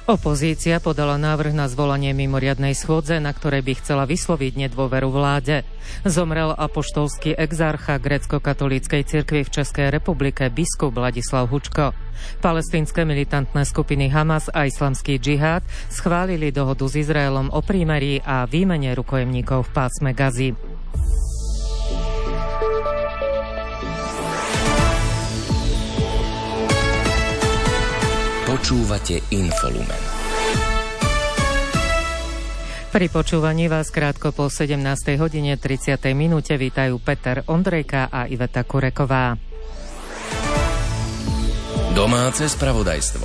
Opozícia podala návrh na zvolanie mimoriadnej schôdze, na ktorej by chcela vysloviť nedôveru vláde. Zomrel apoštolský exarcha grécko-katolíckej cirkvi v Českej republike biskup Ladislav Hučko. Palestínske militantné skupiny Hamas a Islamský džihad schválili dohodu s Izraelom o prímerí a výmene rukojemníkov v pásme Gazy. Počúvate Infolumen. Pri počúvaní vás krátko po 17:30 vítajú Peter Ondrejka a Iveta Kureková. Domáce spravodajstvo.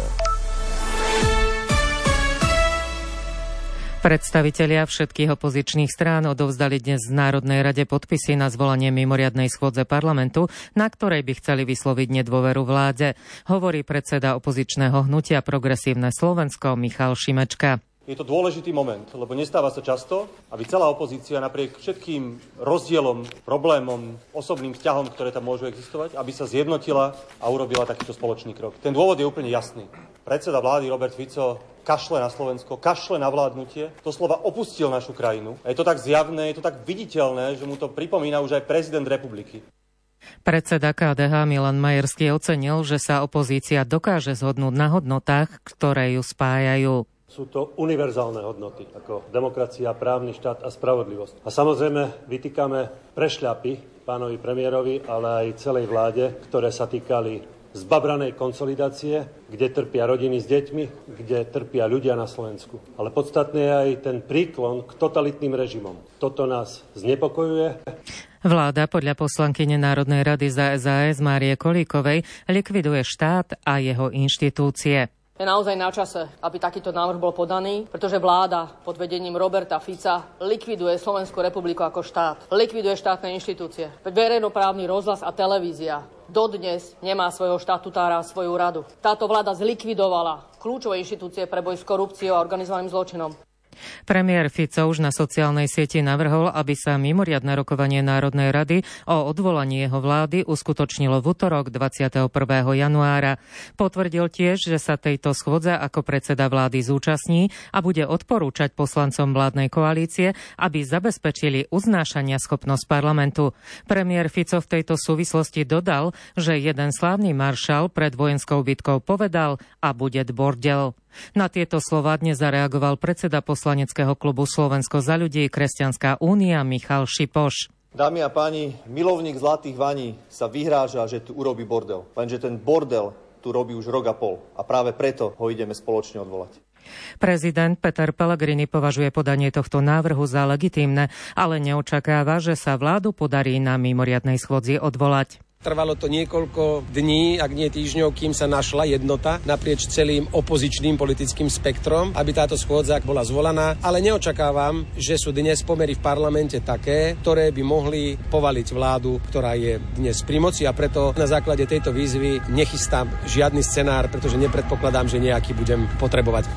Predstavitelia všetkých opozičných strán odovzdali dnes v Národnej rade podpisy na zvolanie mimoriadnej schôdze parlamentu, na ktorej by chceli vysloviť nedôveru vláde, hovorí predseda opozičného hnutia Progresívne Slovensko Michal Šimečka. Je to dôležitý moment, lebo nestáva sa často, aby celá opozícia napriek všetkým rozdielom, problémom, osobným vzťahom, ktoré tam môžu existovať, aby sa zjednotila a urobila takýto spoločný krok. Ten dôvod je úplne jasný. Predseda vlády Robert Fico kašle na Slovensko, kašle na vládnutie, doslova opustil našu krajinu. A je to tak zjavné, je to tak viditeľné, že mu to pripomína už aj prezident republiky. Predseda KDH Milan Majerský ocenil, že sa opozícia dokáže zhodnúť na hodnotách, ktoré ju spájajú. Sú to univerzálne hodnoty, ako demokracia, právny štát a spravodlivosť. A samozrejme vytýkame prešľapy pánovi premiérovi, ale aj celej vláde, ktoré sa týkali zbabranej konsolidácie, kde trpia rodiny s deťmi, kde trpia ľudia na Slovensku. Ale podstatný je aj ten príklon k totalitným režimom. Toto nás znepokojuje. Vláda podľa poslankyne Národnej rady za SAS Márie Kolíkovej likviduje štát a jeho inštitúcie. Je naozaj na čase, aby takýto návrh bol podaný, pretože vláda pod vedením Roberta Fica likviduje Slovenskú republiku ako štát. Likviduje štátne inštitúcie. Verejnoprávny rozhlas a televízia dodnes nemá svojho štatutára a svoju radu. Táto vláda zlikvidovala kľúčové inštitúcie pre boj s korupciou a organizovaným zločinom. Premiér Fico už na sociálnej sieti navrhol, aby sa mimoriadne rokovanie Národnej rady o odvolaní jeho vlády uskutočnilo v utorok 21. januára. Potvrdil tiež, že sa tejto schôdze ako predseda vlády zúčastní a bude odporúčať poslancom vládnej koalície, aby zabezpečili uznášania schopnosť parlamentu. Premiér Fico v tejto súvislosti dodal, že jeden slávny maršal pred vojenskou bitkou povedal a bude bordel. Na tieto slová dnes zareagoval predseda poslaneckého klubu Slovensko za ľudí, Kresťanská únia Michal Šipoš. Dámy a páni, milovník zlatých vaní sa vyhráža, že tu urobí bordel. Lenže ten bordel tu robí už rok a pol a práve preto ho ideme spoločne odvolať. Prezident Peter Pellegrini považuje podanie tohto návrhu za legitímne, ale neočakáva, že sa vládu podarí na mimoriadnej schôdzi odvolať. Trvalo to niekoľko dní, ak nie týždňov, kým sa našla jednota naprieč celým opozičným politickým spektrom, aby táto schôdza bola zvolaná, ale neočakávam, že sú dnes pomery v parlamente také, ktoré by mohli povaliť vládu, ktorá je dnes pri moci, a preto na základe tejto výzvy nechystám žiadny scenár, pretože nepredpokladám, že nejaký budem potrebovať.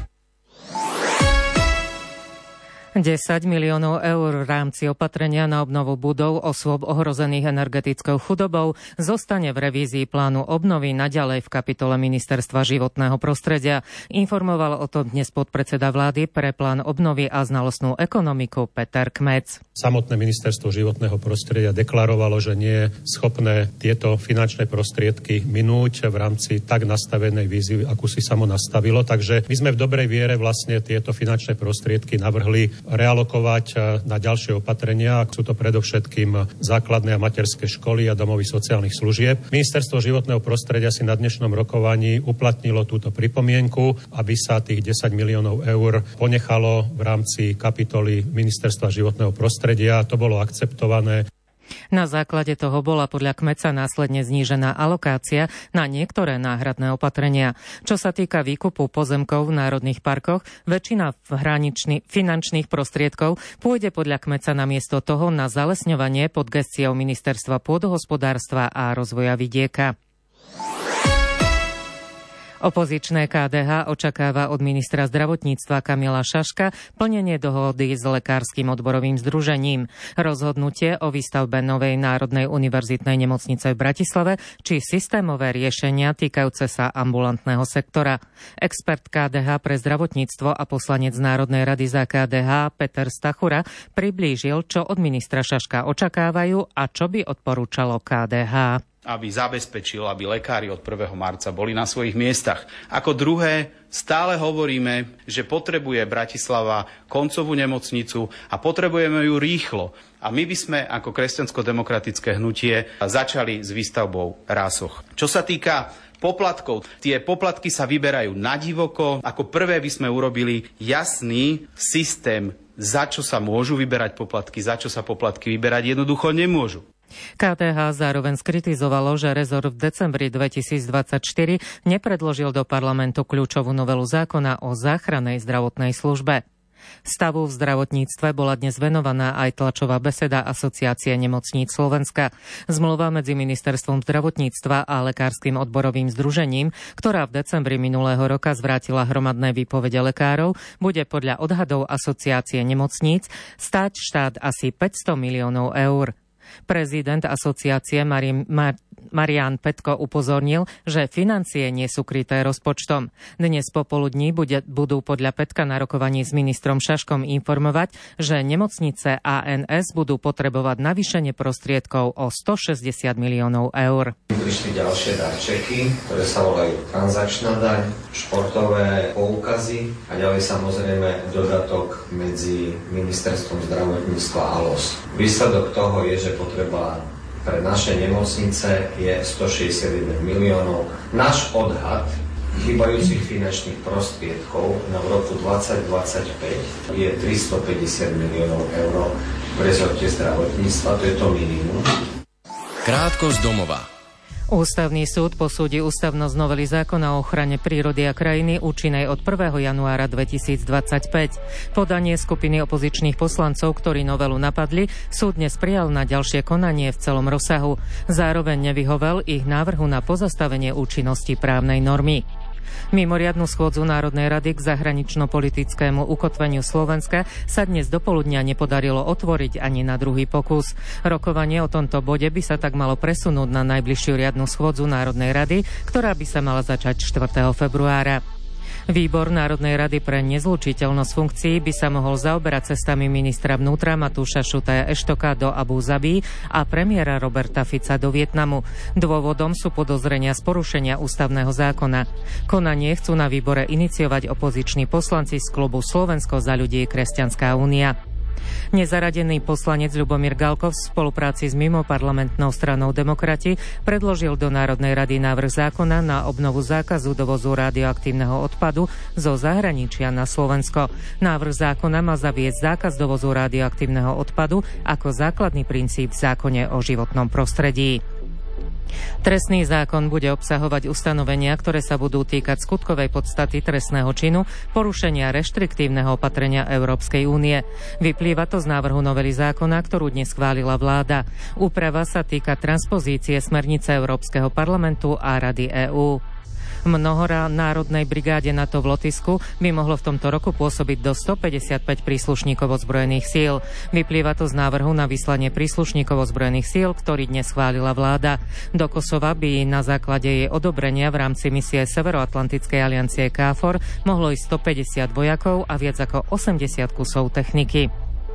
10 miliónov eur v rámci opatrenia na obnovu budov osôb ohrozených energetickou chudobou zostane v revízii plánu obnovy naďalej v kapitole Ministerstva životného prostredia. Informoval o tom dnes podpredseda vlády pre plán obnovy a znalostnú ekonomiku Peter Kmec. Samotné Ministerstvo životného prostredia deklarovalo, že nie je schopné tieto finančné prostriedky minúť v rámci tak nastavenej výzvy, akú si samo nastavilo. Takže my sme v dobrej viere vlastne tieto finančné prostriedky navrhli realokovať na ďalšie opatrenia. Sú to predovšetkým základné a materské školy a domovy sociálnych služieb. Ministerstvo životného prostredia si na dnešnom rokovaní uplatnilo túto pripomienku, aby sa tých 10 miliónov eur ponechalo v rámci kapitoly Ministerstva životného prostredia. To bolo akceptované. Na základe toho bola podľa Kmeca následne znížená alokácia na niektoré náhradné opatrenia. Čo sa týka výkupu pozemkov v národných parkoch, väčšina finančných prostriedkov pôjde podľa Kmeca namiesto toho na zalesňovanie pod gesciou Ministerstva pôdohospodárstva a rozvoja vidieka. Opozičné KDH očakáva od ministra zdravotníctva Kamila Šaška plnenie dohody s Lekárskym odborovým združením. Rozhodnutie o výstavbe novej Národnej univerzitnej nemocnice v Bratislave či systémové riešenia týkajúce sa ambulantného sektora. Expert KDH pre zdravotníctvo a poslanec Národnej rady za KDH Peter Stachura priblížil, čo od ministra Šaška očakávajú a čo by odporúčalo KDH. Aby zabezpečil, aby lekári od 1. marca boli na svojich miestach. Ako druhé, stále hovoríme, že potrebuje Bratislava koncovú nemocnicu a potrebujeme ju rýchlo. A my by sme ako kresťansko-demokratické hnutie začali s výstavbou rásoch. Čo sa týka poplatkov, tie poplatky sa vyberajú na divoko. Ako prvé by sme urobili jasný systém, za čo sa môžu vyberať poplatky, za čo sa poplatky vyberať jednoducho nemôžu. KDH zároveň skritizovalo, že rezort v decembri 2024 nepredložil do parlamentu kľúčovú novelu zákona o záchrannej zdravotnej službe. Stavu v zdravotníctve bola dnes venovaná aj tlačová beseda Asociácie nemocníc Slovenska. Zmluva medzi Ministerstvom zdravotníctva a Lekárskym odborovým združením, ktorá v decembri minulého roka zvrátila hromadné výpovede lekárov, bude podľa odhadov Asociácie nemocníc stáť štát asi 500 miliónov eur. Prezident asociácie Marián Petko upozornil, že financie nie sú kryté rozpočtom. Dnes popoludní budú podľa Petka na rokovaní s ministrom Šaškom informovať, že nemocnice ANS budú potrebovať navýšenie prostriedkov o 160 miliónov eur. Prišli ďalšie darčeky, ktoré sa volajú transakčná daň, športové poukazy a ďalej samozrejme dodatok medzi Ministerstvom zdravotníctva a LOS. Výsledok toho je, že potreba pre naše nemocnice je 161 miliónov. Náš odhad chýbajúcich finančných prostriedkov na roku 2025 je 350 miliónov eur v rezorte zdravotníctva, to je to minimum. Krátko z domova. Ústavný súd posúdi ústavnosť novely zákona o ochrane prírody a krajiny účinnej od 1. januára 2025. Podanie skupiny opozičných poslancov, ktorí novelu napadli, súd dnes prijal na ďalšie konanie v celom rozsahu. Zároveň nevyhovel ich návrhu na pozastavenie účinnosti právnej normy. Mimoriadnu schôdzu Národnej rady k zahranično-politickému ukotveniu Slovenska sa dnes dopoludnia nepodarilo otvoriť ani na druhý pokus. Rokovanie o tomto bode by sa tak malo presunúť na najbližšiu riadnu schôdzu Národnej rady, ktorá by sa mala začať 4. februára. Výbor Národnej rady pre nezlučiteľnosť funkcií by sa mohol zaoberať cestami ministra vnútra Matúša Šutaja Eštoka do Abu Zabí a premiéra Roberta Fica do Vietnamu. Dôvodom sú podozrenia z porušenia ústavného zákona. Konanie chcú na výbore iniciovať opoziční poslanci z klubu Slovensko za ľudí Kresťanská únia. Nezaradený poslanec Ľubomír Galko v spolupráci s mimoparlamentnou stranou Demokrati predložil do Národnej rady návrh zákona na obnovu zákazu dovozu radioaktívneho odpadu zo zahraničia na Slovensko. Návrh zákona má zaviesť zákaz dovozu radioaktívneho odpadu ako základný princíp v zákone o životnom prostredí. Trestný zákon bude obsahovať ustanovenia, ktoré sa budú týkať skutkovej podstaty trestného činu porušenia reštriktívneho opatrenia Európskej únie. Vyplýva to z návrhu novely zákona, ktorú dnes schválila vláda. Úprava sa týka transpozície smernice Európskeho parlamentu a Rady EÚ. Mnohorá národnej brigáde NATO v Lotyšsku by mohlo v tomto roku pôsobiť do 155 príslušníkov ozbrojených síl. Vyplýva to z návrhu na vyslanie príslušníkov ozbrojených síl, ktorý dnes schválila vláda. Do Kosova by na základe jej odobrenia v rámci misie Severoatlantickej aliancie KFOR mohlo ísť 150 vojakov a viac ako 80 kusov techniky.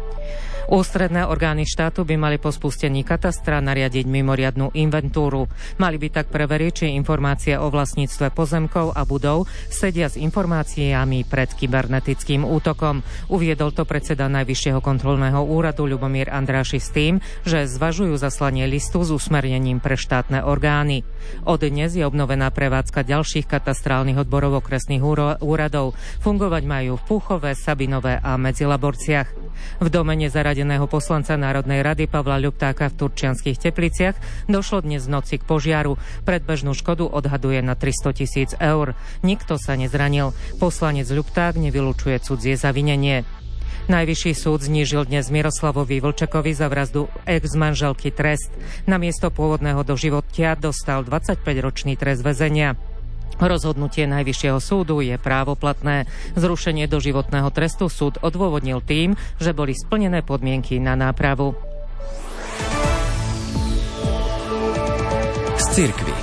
Ústredné orgány štátu by mali po spustení katastra nariadiť mimoriadnu inventúru. Mali by tak preveriť, či informácie o vlastníctve pozemkov a budov sedia s informáciami pred kybernetickým útokom. Uviedol to predseda Najvyššieho kontrolného úradu Ľubomír Andráši s tým, že zvažujú zaslanie listu s usmernením pre štátne orgány. Od dnes je obnovená prevádzka ďalších katastrálnych odborov okresných úradov. Fungovať majú v Púchove, Sabinove a Medzilaborciach. V dome nezaradeného poslanca Národnej rady Pavla Ľuptáka v Turčianskych Tepliciach došlo dnes v noci k požiaru. Predbežnú škodu odhaduje na 300 000 eur. Nikto sa nezranil. Poslanec Ľupták nevylučuje cudzie zavinenie. Najvyšší súd znížil dnes Miroslavovi Vlčekovi za vraždu ex-manželky trest. Namiesto pôvodného doživotia dostal 25-ročný trest väzenia. Rozhodnutie Najvyššieho súdu je právoplatné. Zrušenie doživotného trestu súd odôvodnil tým, že boli splnené podmienky na nápravu. Z cirkvi.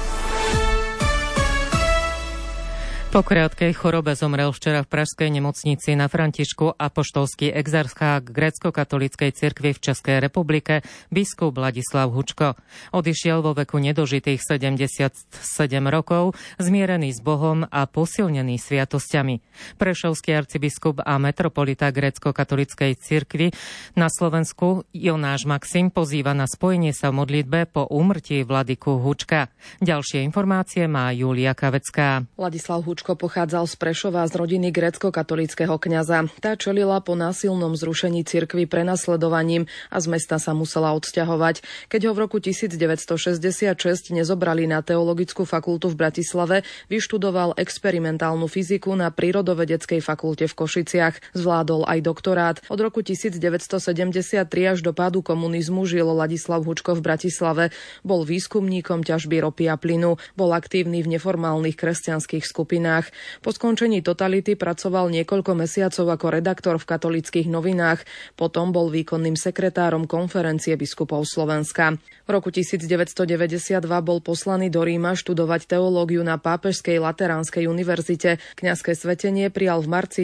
Po krátkej chorobe zomrel včera v pražskej nemocnici na Františku apoštolský exarchát grécko-katolíckej cirkvi v Českej republike biskup Ladislav Hučko. Odišiel vo veku nedožitých 77 rokov, zmierený s Bohom a posilnený sviatosťami. Prešovský arcibiskup a metropolita grécko-katolíckej cirkvi na Slovensku Jonáš Maxim pozýva na spojenie sa v modlitbe po úmrtí vladyku Hučka. Ďalšie informácie má Júlia Kavecká. Ladislav Hučko pochádzal z Prešova z rodiny grécko-katolíckeho kňaza. Tá čelila po násilnom zrušení cirkvi prenasledovaním a z mesta sa musela odsťahovať. Keď ho v roku 1966 nezobrali na teologickú fakultu v Bratislave, vyštudoval experimentálnu fyziku na prírodovedeckej fakulte v Košiciach. Zvládol aj doktorát. Od roku 1973 až do pádu komunizmu žil Ladislav Hučko v Bratislave. Bol výskumníkom ťažby ropy a plynu. Bol aktívny v neformálnych kresťanských skupinách. Po skončení totality pracoval niekoľko mesiacov ako redaktor v katolíckych novinách, potom bol výkonným sekretárom Konferencie biskupov Slovenska. V roku 1992 bol poslaný do Ríma študovať teológiu na Pápežskej lateránskej univerzite. Kňazské svetenie prijal v marci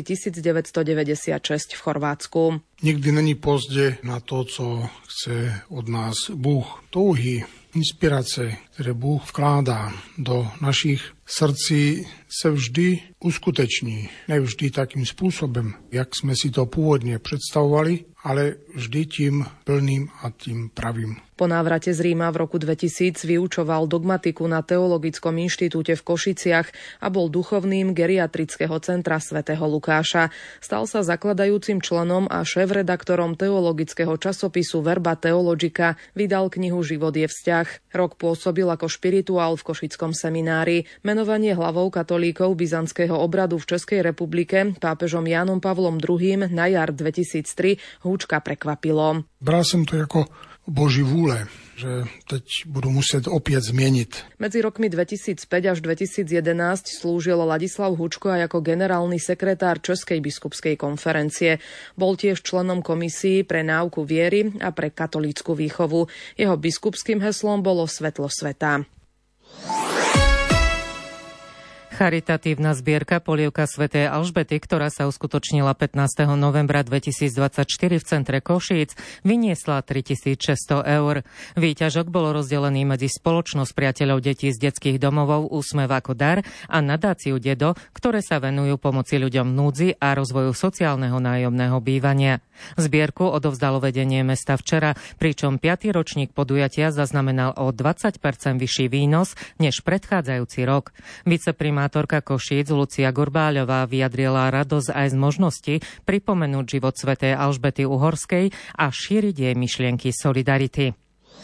1996 v Chorvátsku. Nikdy není pozdě na to, co chce od nás Bůh. Touhy, inspirace, které Bůh vkládá do našich srdcí, se vždy uskuteční. Nevždy takým způsobem, jak jsme si to původně představovali, ale vždy tím plným a tím pravým. Po návrate z Ríma v roku 2000 vyučoval dogmatiku na Teologickom inštitúte v Košiciach a bol duchovným geriatrického centra svätého Lukáša. Stal sa zakladajúcim členom a šéfredaktorom teologického časopisu Verba Theologica, vydal knihu Život je vzťah. Rok pôsobil ako špirituál v Košickom seminári. Menovanie hlavou katolíkov byzantského obradu v Českej republike pápežom Jánom Pavlom II na jar 2003 Hučka prekvapilo. Bral som to ako Boží vůle, že teď budu muset opět změnit. Medzi rokmi 2005 až 2011 slúžil Ladislav Hučko aj ako generálny sekretár Českej biskupskej konferencie. Bol tiež členom komisí pre náuku viery a pre katolícku výchovu. Jeho biskupským heslom bolo Svetlo sveta. Charitatívna zbierka Polievka svätej Alžbety, ktorá sa uskutočnila 15. novembra 2024 v centre Košíc, vyniesla 3600 eur. Výťažok bol rozdelený medzi Spoločnosť priateľov detí z detských domovov Úsmev ako dar a nadáciu Dedo, ktoré sa venujú pomoci ľuďom v núdzi a rozvoju sociálneho nájomného bývania. Zbierku odovzdalo vedenie mesta včera, pričom 5. ročník podujatia zaznamenal o 20% vyšší výnos než predchádzajúci rok. Viceprimátorka Košíc Lucia Gurbáľová vyjadrila radosť aj z možnosti pripomenúť život svätej Alžbety Uhorskej a šíriť jej myšlienky solidarity.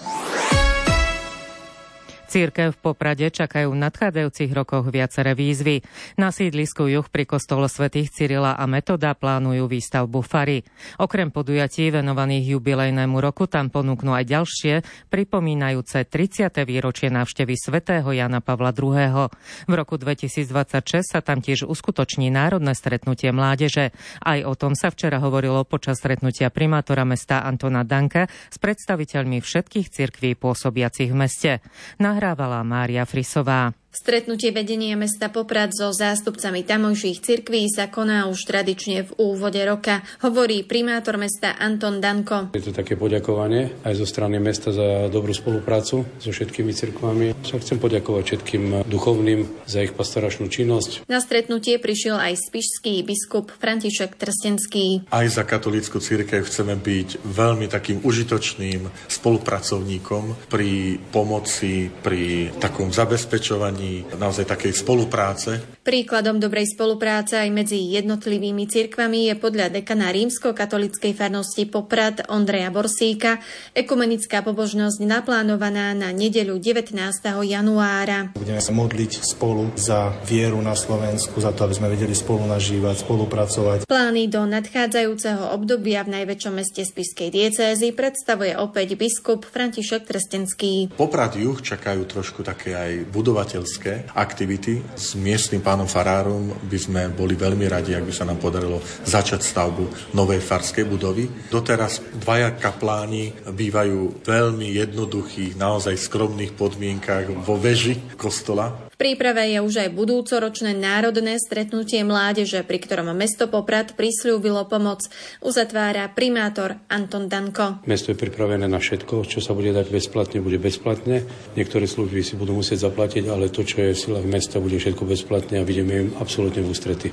Cirkev v Poprade čakajú v nadchádzajúcich rokoch viaceré výzvy. Na sídlisku Juh pri kostole svätých Cyrila a Metoda plánujú výstavbu fary. Okrem podujatí venovaných jubilejnému roku tam ponúknú aj ďalšie, pripomínajúce 30. výročie návštevy svätého Jana Pavla II. V roku 2026 sa tam tiež uskutoční národné stretnutie mládeže. Aj o tom sa včera hovorilo počas stretnutia primátora mesta Antona Danka s predstaviteľmi všetkých cirkví pôsobiacich v meste. Nahrávala Mária Frisová. Stretnutie vedenia mesta Poprad so zástupcami tamojších cirkví sa koná už tradične v úvode roka, hovorí primátor mesta Anton Danko. Je to také poďakovanie aj zo strany mesta za dobrú spoluprácu so všetkými cirkvami. Chcem poďakovať všetkým duchovným za ich pastoračnú činnosť. Na stretnutie prišiel aj spišský biskup František Trstenský. Aj za katolícku cirkev chceme byť veľmi takým užitočným spolupracovníkom pri pomoci, pri takom zabezpečovaní naozaj takej spolupráce. Príkladom dobrej spolupráce aj medzi jednotlivými cirkvami je podľa dekana rímsko-katolíckej farnosti Poprad Ondreja Borsíka ekumenická pobožnosť naplánovaná na nedeľu 19. januára. Budeme sa modliť spolu za vieru na Slovensku, za to, aby sme vedeli spolu nažívať, spolupracovať. Plány do nadchádzajúceho obdobia v najväčšom meste spišskej diecézy predstavuje opäť biskup František Trstenský. Poprad Juh čakajú trošku také aj budovateľské mestské aktivity. S miestnym pánom farárom by sme boli veľmi radi, ak by sa nám podarilo začať stavbu novej farskej budovy. Doteraz dvaja kapláni bývajú v veľmi jednoduchých, naozaj skromných podmienkach vo veži kostola. V príprave je už aj budúcoročné národné stretnutie mládeže, pri ktorom mesto Poprad prisľúbilo pomoc. Uzatvára primátor Anton Danko. Mesto je pripravené na všetko, čo sa bude dať bezplatne, bude bezplatne. Niektoré služby si budú musieť zaplatiť, ale to, čo je v silách mesta, bude všetko bezplatne a vidíme im absolútne v ústrety.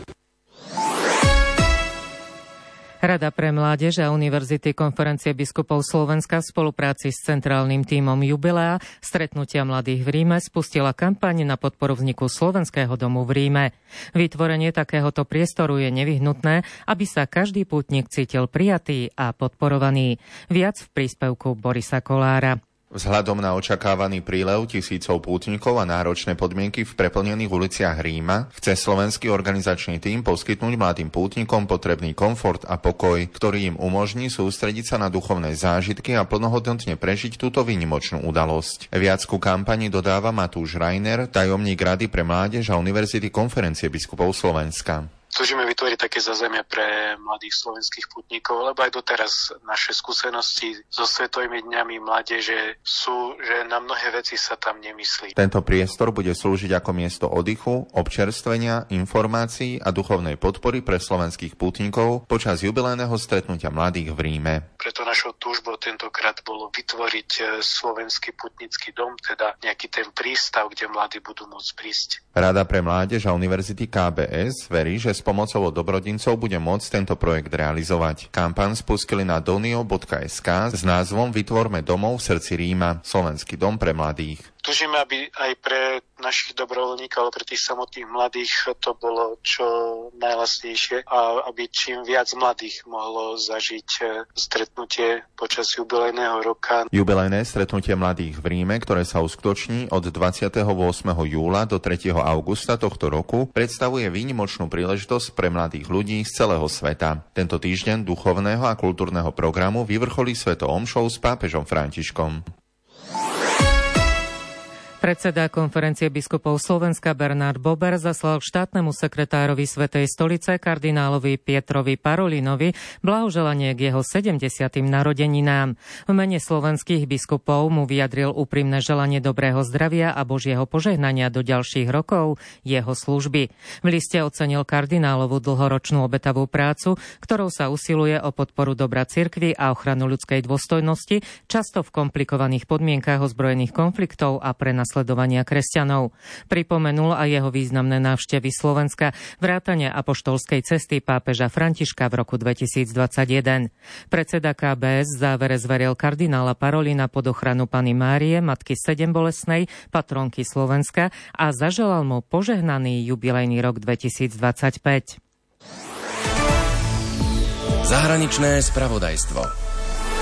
Rada pre mládež a Univerzity Konferencie biskupov Slovenska v spolupráci s centrálnym tímom Jubilea stretnutia mladých v Ríme spustila kampaň na podporu vzniku Slovenského domu v Ríme. Vytvorenie takéhoto priestoru je nevyhnutné, aby sa každý pútnik cítil prijatý a podporovaný. Viac v príspevku Borisa Kolára. Vzhľadom na očakávaný prílev tisícov pútnikov a náročné podmienky v preplnených uliciach Ríma chce slovenský organizačný tím poskytnúť mladým pútnikom potrebný komfort a pokoj, ktorý im umožní sústrediť sa na duchovné zážitky a plnohodnotne prežiť túto výnimočnú udalosť. Viac ku kampani dodáva Matúš Reiner, tajomník Rady pre mládež a Univerzity Konferencie biskupov Slovenska. Túžime vytvoriť také zázemie pre mladých slovenských pútnikov, lebo aj doteraz naše skúsenosti so svetovými dňami mládeže sú, že na mnohé veci sa tam nemyslí. Tento priestor bude slúžiť ako miesto oddychu, občerstvenia, informácií a duchovnej podpory pre slovenských pútnikov počas jubilejného stretnutia mladých v Ríme. Preto našou túžbou tentokrát bolo vytvoriť slovenský pútnický dom, teda nejaký ten prístav, kde mladí budú môcť prísť. Rada pre mládež a Univerzity KBS verí, že s pomocou dobrodincov bude môcť tento projekt realizovať. Kampaň spustili na donio.sk s názvom Vytvorme domov v srdci Ríma, Slovenský dom pre mladých. Túžime, aby aj pre našich dobrovoľníkov, ale pre tých samotných mladých to bolo čo najlacnejšie a aby čím viac mladých mohlo zažiť stretnutie počas jubilejného roka. Jubilejné stretnutie mladých v Ríme, ktoré sa uskutoční od 28. júla do 3. augusta tohto roku, predstavuje výnimočnú príležitosť pre mladých ľudí z celého sveta. Tento týždeň duchovného a kultúrneho programu vyvrcholí svetou omšou s pápežom Františkom. Predseda Konferencie biskupov Slovenska Bernard Bober zaslal štátnemu sekretárovi Svätej stolice kardinálovi Pietrovi Parolinovi blahoželanie k jeho 70. narodeninám. V mene slovenských biskupov mu vyjadril úprimné želanie dobrého zdravia a Božieho požehnania do ďalších rokov jeho služby. V liste ocenil kardinálovu dlhoročnú obetavú prácu, ktorou sa usiluje o podporu dobra cirkvi a ochranu ľudskej dôstojnosti, často v komplikovaných podmienkách ozbrojených konfliktov a prenasledovania kresťanov. Pripomenul aj jeho významné návštevy Slovenska, vrátane apoštolskej cesty pápeža Františka v roku 2021. Predseda KBS v závere zveril kardinála Parolina pod ochranu Panny Márie, Matky Sedembolestnej, patronky Slovenska a zaželal mu požehnaný jubilejný rok 2025. Zahraničné spravodajstvo.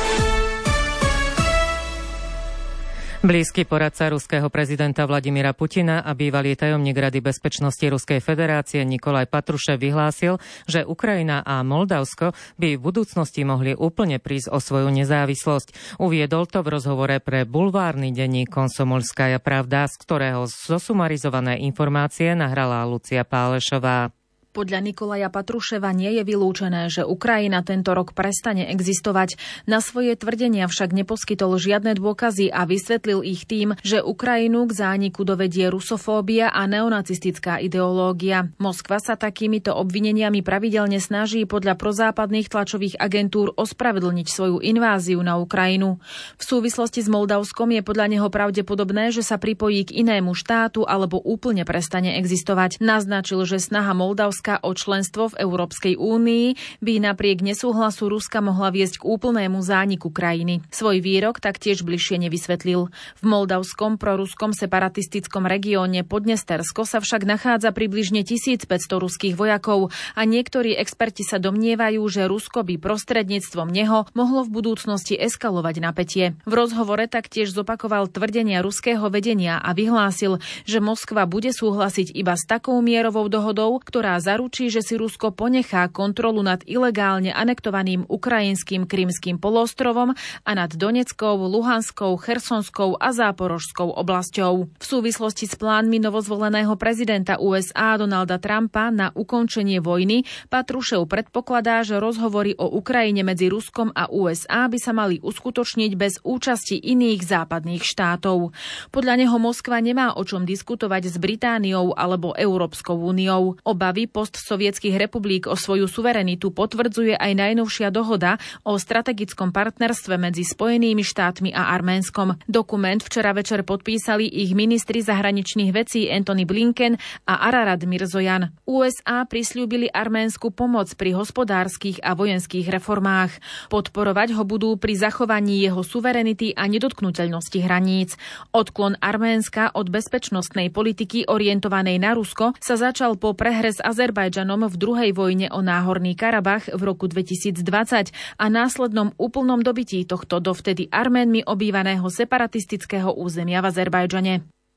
Blízky poradca ruského prezidenta Vladimíra Putina a bývalý tajomník Rady bezpečnosti Ruskej federácie Nikolaj Patrušev vyhlásil, že Ukrajina a Moldavsko by v budúcnosti mohli úplne prísť o svoju nezávislosť. Uviedol to v rozhovore pre bulvárny denník Komsomolskaja pravda, z ktorého zosumarizované informácie nahrala Lucia Pálešová. Podľa Nikolaja Patruševa nie je vylúčené, že Ukrajina tento rok prestane existovať. Na svoje tvrdenia však neposkytol žiadne dôkazy a vysvetlil ich tým, že Ukrajinu k zániku dovedie rusofóbia a neonacistická ideológia. Moskva sa takýmito obvineniami pravidelne snaží podľa prozápadných tlačových agentúr ospravedlniť svoju inváziu na Ukrajinu. V súvislosti s Moldavskom je podľa neho pravdepodobné, že sa pripojí k inému štátu alebo úplne prestane existovať. Naznačil, že snaha Moldavska o členstvo v Európskej únii by napriek nesúhlasu Ruska mohla viesť k úplnému zániku krajiny. Svoj výrok taktiež bližšie nevysvetlil. V moldavskom proruskom separatistickom regióne Podnestersko sa však nachádza približne 1500 ruských vojakov a niektorí experti sa domnievajú, že Rusko by prostredníctvom neho mohlo v budúcnosti eskalovať napätie. V rozhovore taktiež zopakoval tvrdenia ruského vedenia a vyhlásil, že Moskva bude súhlasiť iba s takou mierovou dohodou, ktorá zaručí, že si Rusko ponechá kontrolu nad ilegálne anektovaným ukrajinským Krymským polostrovom a nad Doneckou, Luhanskou, Chersonskou a Záporožskou oblasťou. V súvislosti s plánmi novozvoleného prezidenta USA Donalda Trumpa na ukončenie vojny Patrušev predpokladá, že rozhovory o Ukrajine medzi Ruskom a USA by sa mali uskutočniť bez účasti iných západných štátov. Podľa neho Moskva nemá o čom diskutovať s Britániou alebo Európskou úniou. Obavy postsovietskych republik o svoju suverenitu potvrdzuje aj najnovšia dohoda o strategickom partnerstve medzi Spojenými štátmi a Arménskom. Dokument včera večer podpísali ich ministri zahraničných vecí Antony Blinken a Ararat Mirzojan. USA prisľúbili Arménsku pomoc pri hospodárskych a vojenských reformách. Podporovať ho budú pri zachovaní jeho suverenity a nedotknuteľnosti hraníc. Odklon Arménska od bezpečnostnej politiky orientovanej na Rusko sa začal po prehre s Azerbajdžanom v druhej vojne o Náhorný Karabach v roku 2020 a následnom úplnom dobití tohto dovtedy Arménmi obývaného separatistického územia v Azerbajdžane.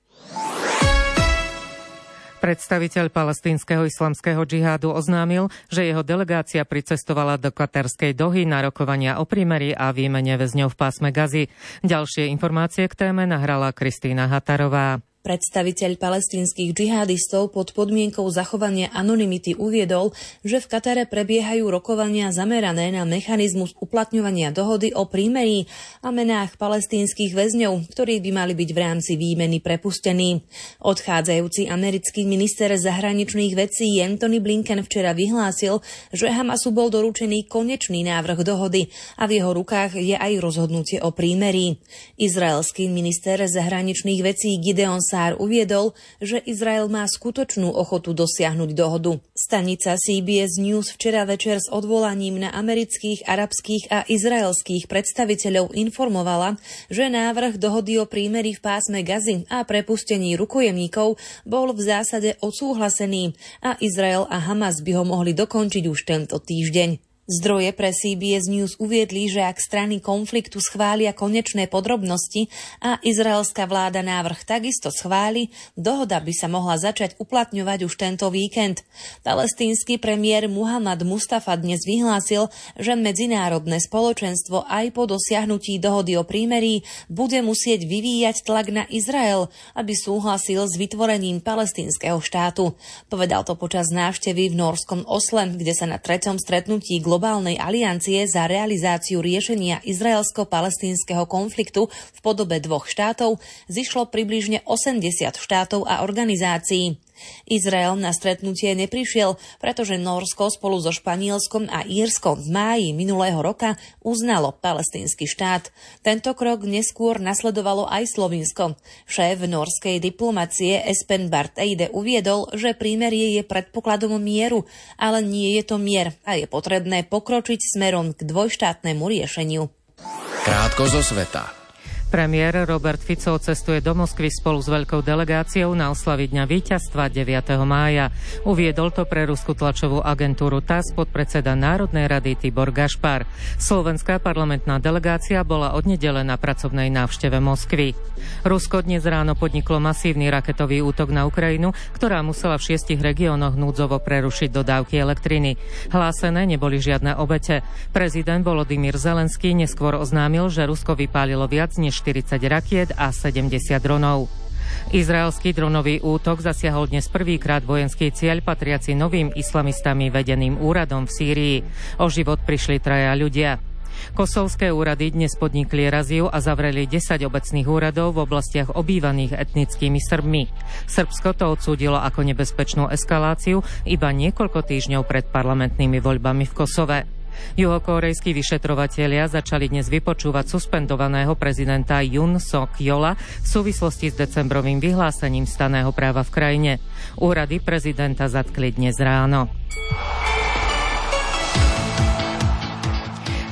Predstaviteľ palestínskeho islamského džihádu oznámil, že jeho delegácia pricestovala do katarskej Dohy na rokovania o prímeri a výmene väzňov v pásme Gazy. Ďalšie informácie k téme nahrala Kristína Hatarová. Predstaviteľ palestínskych džihadistov pod podmienkou zachovania anonymity uviedol, že v Katare prebiehajú rokovania zamerané na mechanizmus uplatňovania dohody o prímerí a menách palestínskych väzňov, ktorí by mali byť v rámci výmeny prepustení. Odchádzajúci americký minister zahraničných vecí Antony Blinken včera vyhlásil, že Hamasu bol doručený konečný návrh dohody a v jeho rukách je aj rozhodnutie o prímerí. Izraelský minister zahraničných vecí Gideon Sár uviedol, že Izrael má skutočnú ochotu dosiahnuť dohodu. Stanica CBS News včera večer s odvolaním na amerických, arabských a izraelských predstaviteľov informovala, že návrh dohody o prímeri v pásme Gazy a prepustení rukojemníkov bol v zásade odsúhlasený a Izrael a Hamas by ho mohli dokončiť už tento týždeň. Zdroje pre CBS News uviedli, že ak strany konfliktu schvália konečné podrobnosti a izraelská vláda návrh takisto schváli, dohoda by sa mohla začať uplatňovať už tento víkend. Palestínsky premiér Muhammad Mustafa dnes vyhlásil, že medzinárodné spoločenstvo aj po dosiahnutí dohody o prímerí bude musieť vyvíjať tlak na Izrael, aby súhlasil s vytvorením palestínskeho štátu. Povedal to počas návštevy v norskom Osle, kde sa na 3. stretnutí Globálnej aliancie za realizáciu riešenia izraelsko-palestínskeho konfliktu v podobe 2 štátov zišlo približne 80 štátov a organizácií. Izrael na stretnutie neprišiel, pretože Nórsko spolu so Španielskom a Írskom v máji minulého roka uznalo palestínsky štát. Tento krok neskôr nasledovalo aj Slovinsko. Šéf norskej diplomacie Espen Barth Eide uviedol, že prímerie je predpokladom mieru, ale nie je to mier a je potrebné pokročiť smerom k dvojštátnemu riešeniu. Krátko zo sveta. Premiér Robert Fico cestuje do Moskvy spolu s veľkou delegáciou na oslavy Dňa víťazstva 9. mája. Uviedol to pre ruskú tlačovú agentúru TASS podpredseda Národnej rady Tibor Gašpar. Slovenská parlamentná delegácia bola od nedele na pracovnej návšteve Moskvy. Rusko dnes ráno podniklo masívny raketový útok na Ukrajinu, ktorá musela v 6 regiónoch núdzovo prerušiť dodávky elektriny. Hlásené neboli žiadne obete. Prezident Volodymyr Zelenský neskôr oznámil, že Rusko vypálilo viac než 40 rakiet a 70 dronov. Izraelský dronový útok zasiahol dnes prvýkrát vojenský cieľ patriaci novým islamistami vedeným úradom v Sýrii. O život prišli 3 ľudia. Kosovské úrady dnes podnikli raziu a zavreli 10 obecných úradov v oblastiach obývaných etnickými Srbmi. Srbsko to odsúdilo ako nebezpečnú eskaláciu iba niekoľko týždňov pred parlamentnými voľbami v Kosove. Juhokórejskí vyšetrovatelia začali dnes vypočúvať suspendovaného prezidenta Yoon Suk-yeola v súvislosti s decembrovým vyhlásením stanného práva v krajine. Úrady prezidenta zatkli dnes ráno.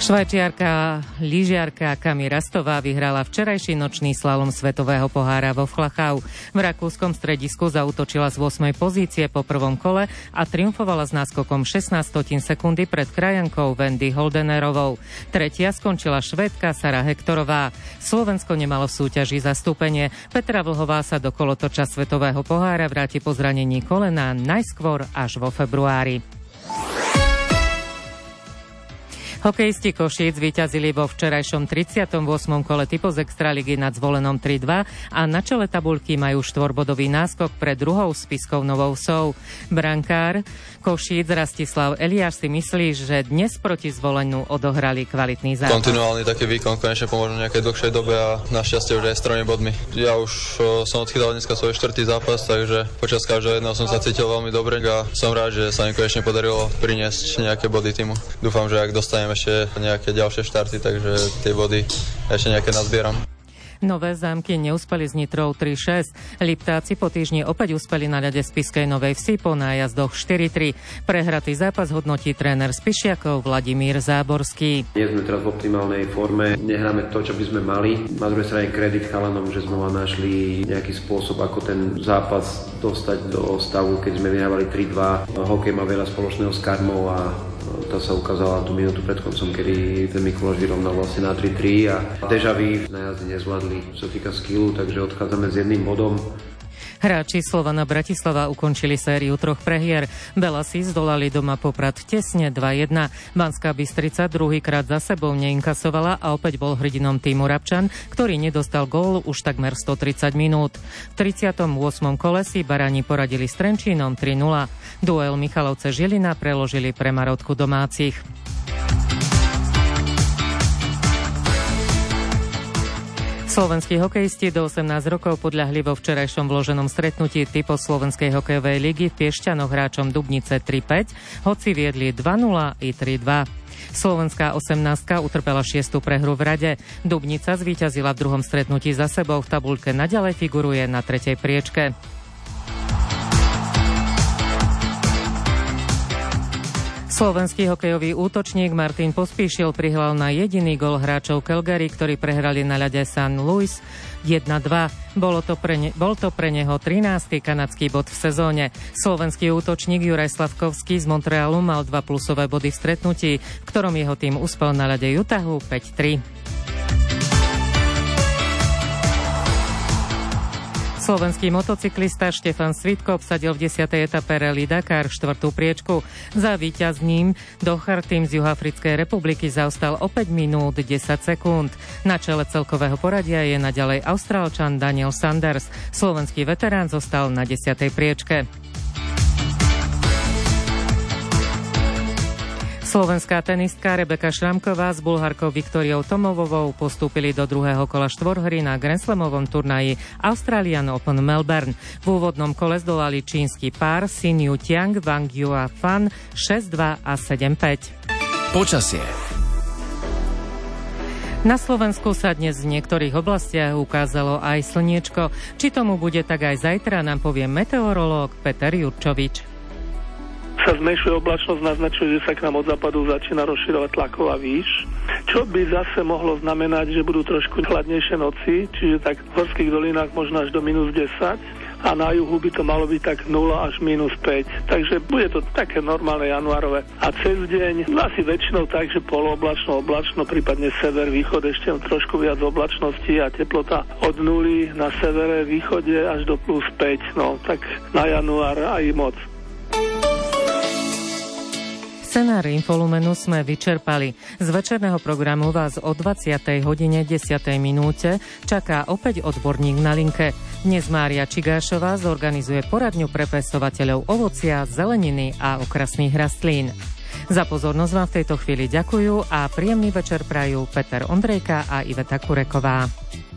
Švajčiarka lyžiarka Kami Rastová vyhrala včerajší nočný slalom svetového pohára vo Flachau. V rakúskom stredisku zaútočila z 8. pozície po prvom kole a triumfovala s náskokom 16 sekundy pred krajankou Wendy Holdenerovou. Tretia skončila Švédka Sara Hektorová. Slovensko nemalo v súťaži zastúpenie. Petra Vlhová sa do kolotoča svetového pohára vráti po zranení kolena najskôr až vo februári. Hokejisti Košíc víťazili vo včerajšom 38. kole Typos Extraligy nad Zvolenom 3-2 a na čele tabuľky majú 4-bodový náskok pred druhou spiskou Novou Vsou. Brankár Košíc Rastislav Eliáš si myslí, že dnes proti Zvolenu odohrali kvalitný zápas. Kontinuálny taký výkon konečne pomôže nejakej dlhšej dobe a našťastie už aj s 3 bodmi. Ja už som odchytal dneska svoj 4. zápas, takže počas každého jedného som sa cítil veľmi dobre a som rád, že sa mi konečne podarilo priniesť nejaké body týmu. Dúfam, že ak dostanem ešte nejaké ďalšie štarty, takže tie body ešte nejaké nazbieram. Nové Zámky neúspeli s Nitrou 3-6. Liptáci po týždni opäť úspeli na ľade Spišskej Novej Vsi po nájazdoch 4-3. Prehratý zápas hodnotí tréner Spišiakov Vladimír Záborský. Nie sme teraz v optimálnej forme, nehráme to, čo by sme mali. Na druhej strane kredit chalanom, že sme našli nejaký spôsob, ako ten zápas dostať do stavu, keď sme vyhrávali 3-2. Hokej má veľa spoločného s karmou a to sa ukázala tú minútu pred koncom, kedy ten Mikuláš vyrovnal vlastne na 3-3 a Deja Vu na jazdy nezvládli, čo sa týka skillu, takže odchádzame s 1 bodom. Hráči Slovana Bratislava ukončili sériu 3 prehier. Belasi zdolali doma Poprad tesne 2-1. Banská Bystrica druhýkrát za sebou neinkasovala a opäť bol hrdinom týmu Rabčan, ktorý nedostal gól už takmer 130 minút. V 38. kole si Barani poradili s Trenčínom 3-0. Duel Michalovce Žilina preložili pre Marotku domácich. Slovenskí hokejisti do 18 rokov podľahli vo včerajšom vloženom stretnutí Typos Slovenskej hokejovej ligy v Piešťanoch hráčom Dubnice 3-5, hoci viedli 2-0 i 3-2. Slovenská 18 utrpela 6. prehru v rade. Dubnica zvíťazila v druhom stretnutí za sebou, v tabuľke naďalej figuruje na 3. priečke. Slovenský hokejový útočník Martin Pospíšil prihlal na jediný gól hráčov Calgary, ktorí prehrali na ľade St. Louis 1-2. Bol to pre neho 13. kanadský bod v sezóne. Slovenský útočník Juraj Slavkovský z Montrealu mal 2 plusové body v stretnutí, v ktorom jeho tým uspel na ľade Utahu 5-3. Slovenský motocyklista Štefan Svitko obsadil v 10. etape Rally Dakar 4. priečku. Za víťazním do Chartím z Juhoafrickej republiky zaostal o 5 minút 10 sekúnd. Na čele celkového poradia je naďalej Austrálčan Daniel Sanders. Slovenský veterán zostal na 10. priečke. Slovenská tenistka Rebeka Šramková s Bulharkou Viktoriou Tomovovou postúpili do druhého kola štvorhry na Grand Slamovom turnaji Australian Open Melbourne. V úvodnom kole zdolali čínsky pár Xin Yu Tiang, Wang Yua Fan 6-2 a 7-5. Počasie. Na Slovensku sa dnes v niektorých oblastiach ukázalo aj slniečko. Či tomu bude tak aj zajtra, nám povie meteorológ Peter Jurčovič. Sa zmenšuje oblačnosť, naznačuje, že sa k nám od západu začína rozširovať tlaková výš, čo by zase mohlo znamenať, že budú trošku chladnejšie noci, čiže tak v horských dolinách možno až do -10 a na juhu by to malo byť tak 0 až -5. Takže bude to také normálne januárové. A cez deň asi väčšinou tak, že polooblačno, oblačno, prípadne sever, východ ešte trošku viac oblačnosti a teplota od 0 na severe, východe až do +5. No tak na január aj moc. Scenár Infolumenu sme vyčerpali. Z večerného programu vás o 20:10 čaká opäť odborník na linke. Dnes Mária Čigášová zorganizuje poradňu pre pestovateľov ovocia, zeleniny a okrasných rastlín. Za pozornosť vám v tejto chvíli ďakujú a príjemný večer prajú Peter Ondrejka a Iveta Kureková.